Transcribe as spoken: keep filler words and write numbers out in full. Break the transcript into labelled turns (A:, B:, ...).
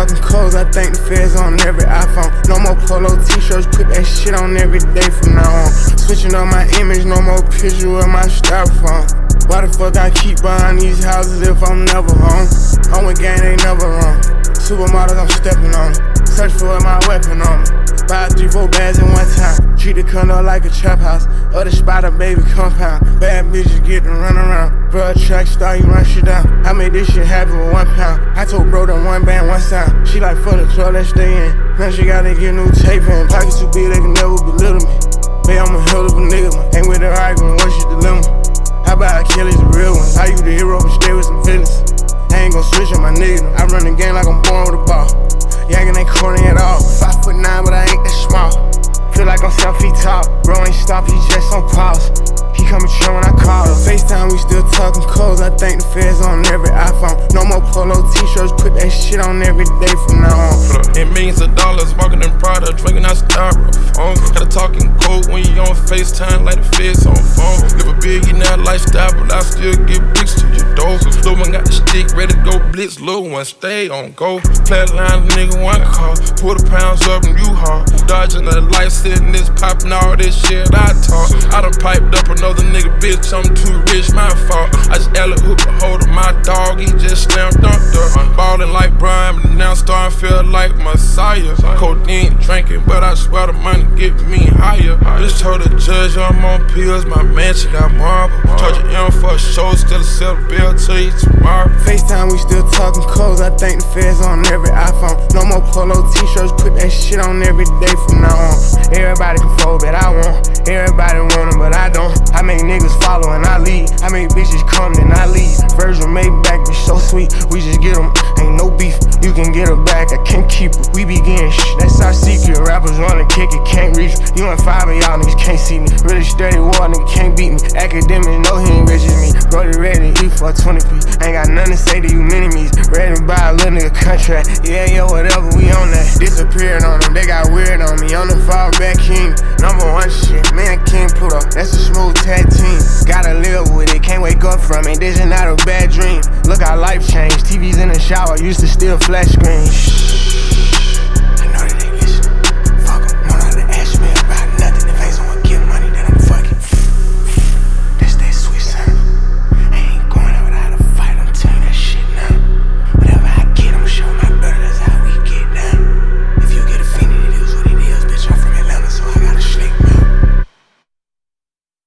A: talking codes, I think the feds on every iPhone. No more polo t-shirts, put that shit on every day from now on. Switching up my image, no more picture with my styrofoam. Why the fuck I keep buying these houses if I'm never home? I'm with gang, they never wrong. Supermodels, I'm stepping on them. Search for my weapon on me. Buy three, four bags in one time. Treat the condo like a trap house. Other spot a baby compound. Bad bitches get to run around. Bro, a track star, you run shit down. I made this shit happen with one pound. I told bro that one band, one sound. She like, fuck the club, let's stay in. Now she gotta get new tape in. Pockets too big, they can never belittle me. Babe, I'm a hell of a nigga, man. Ain't with the argument, what's your dilemma? How about Achilles, the real one? How you the hero, but stay with some villains? I ain't gon' switch on my nigga. I run the game like I'm born with a ball. Yankin' ain't corny at all. Five foot nine, but I ain't that small. Feel like I'm seven feet tall. Bro ain't stop, he just on pause. He coming chill when I call him. FaceTime, we still talking codes. I think the feds on every iPhone. No more polo t-shirts, put that shit on every day from now on.
B: It millions of dollars, walking in Prada, drinking out styrofoam. Gotta talking code when you on FaceTime like the feds on phone. Live a billionaire lifestyle, but I still get bricks to your door. Lil' one got the stick, ready to go blitz. Lil' one stay on go. Flatline, nigga, one car. Pull the pounds up and you hard. Dodging the lights, sitting this popping all this shit I talk. I done piped up another nigga, bitch, I'm too rich, my fault. I just alley hoop a hold of my dog, he just slammed dunked up. Ballin' like Brian, but now starting feel like Messiah. Codeine drinking, but I swear the money get me higher. Just told the judge I'm on pills, my mansion got marble. Charge an M for a show, still a sell bill till you tomorrow.
A: FaceTime, we still talking codes. I think the feds on every iPhone. No more polo t-shirts, put that shit on every day from now on. Everybody can fold, but I won't. Everybody want them, but I don't. I make niggas follow and I lead. I make bitches come and I leave. Virgil Maybach be so sweet. We just get them, ain't no beef. You can get her back, I can't keep her. We be getting shh, that's our secret. Rappers wanna kick it, can't reach. You and five of y'all niggas can't see me. Really steady war, nigga can't beat me. Academic, know he ain't rich as me. Brody ready to eat for a twenty piece. Ain't got nothing to say to you mini-me's. Ready to buy a little nigga contract. Yeah, yeah, whatever, we on that. Disappeared on them, they got weird on me. On the fall back king. Number one shit, man, King Pluto. That's a smooth tag team. Gotta live with it, can't wake up from it. This is not a bad dream. Look how life changed. T V's in the shower, used to steal flash screens. I know that